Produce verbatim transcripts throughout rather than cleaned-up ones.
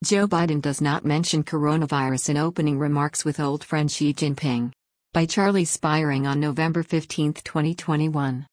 Joe Biden does not mention coronavirus in opening remarks with old friend Xi Jinping. By Charlie Spiring on November fifteenth, twenty twenty-one.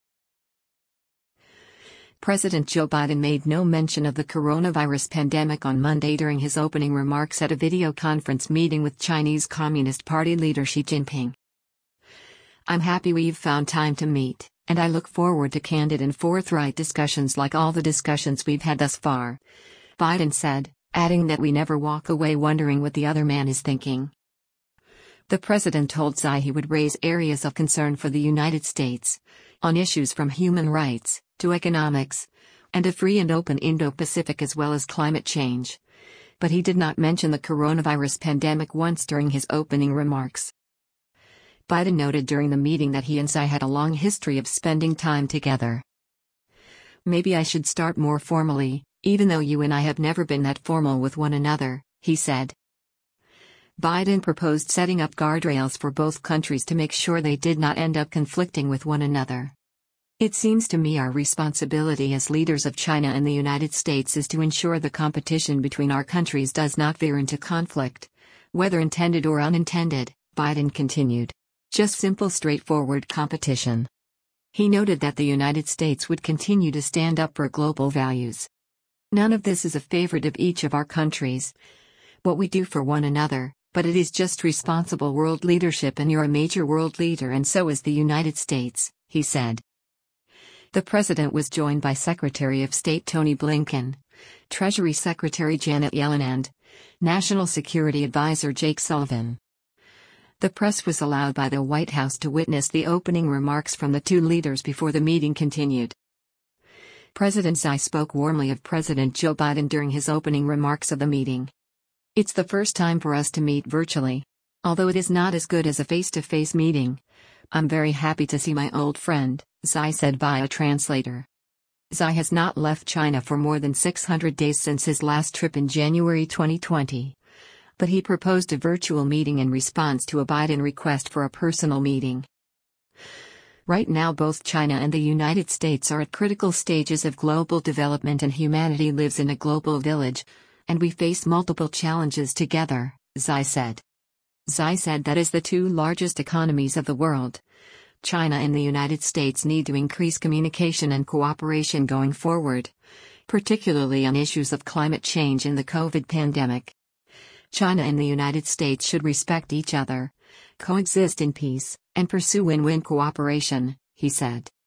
President Joe Biden made no mention of the coronavirus pandemic on Monday during his opening remarks at a video conference meeting with Chinese Communist Party leader Xi Jinping. "I'm happy we've found time to meet, and I look forward to candid and forthright discussions like all the discussions we've had thus far," Biden said, adding that we never walk away wondering what the other man is thinking. The president told Xi he would raise areas of concern for the United States, on issues from human rights, to economics, and a free and open Indo-Pacific as well as climate change. But he did not mention the coronavirus pandemic once during his opening remarks. Biden noted during the meeting that he and Xi had a long history of spending time together. "Maybe I should start more formally, even though you and I have never been that formal with one another," he said. Biden proposed setting up guardrails for both countries to make sure they did not end up conflicting with one another. "It seems to me our responsibility as leaders of China and the United States is to ensure the competition between our countries does not veer into conflict, whether intended or unintended," Biden continued. "Just simple, straightforward competition." He noted that the United States would continue to stand up for global values. "None of this is a favorite of each of our countries. What we do for one another, but it is just responsible world leadership, and you're a major world leader and so is the United States," he said. The president was joined by Secretary of State Tony Blinken, Treasury Secretary Janet Yellen and National Security Advisor Jake Sullivan. The press was allowed by the White House to witness the opening remarks from the two leaders before the meeting continued. President Xi spoke warmly of President Joe Biden during his opening remarks of the meeting. "It's the first time for us to meet virtually. Although it is not as good as a face-to-face meeting, I'm very happy to see my old friend," Xi said via translator. Xi has not left China for more than six hundred days since his last trip in January twenty twenty. But he proposed a virtual meeting in response to a Biden request for a personal meeting. "Right now both China and the United States are at critical stages of global development, and humanity lives in a global village, and we face multiple challenges together," Xi said. Xi said that as the two largest economies of the world, China and the United States need to increase communication and cooperation going forward, particularly on issues of climate change and the COVID pandemic. China and the United States should respect each other, coexist in peace, and pursue win-win cooperation, he said.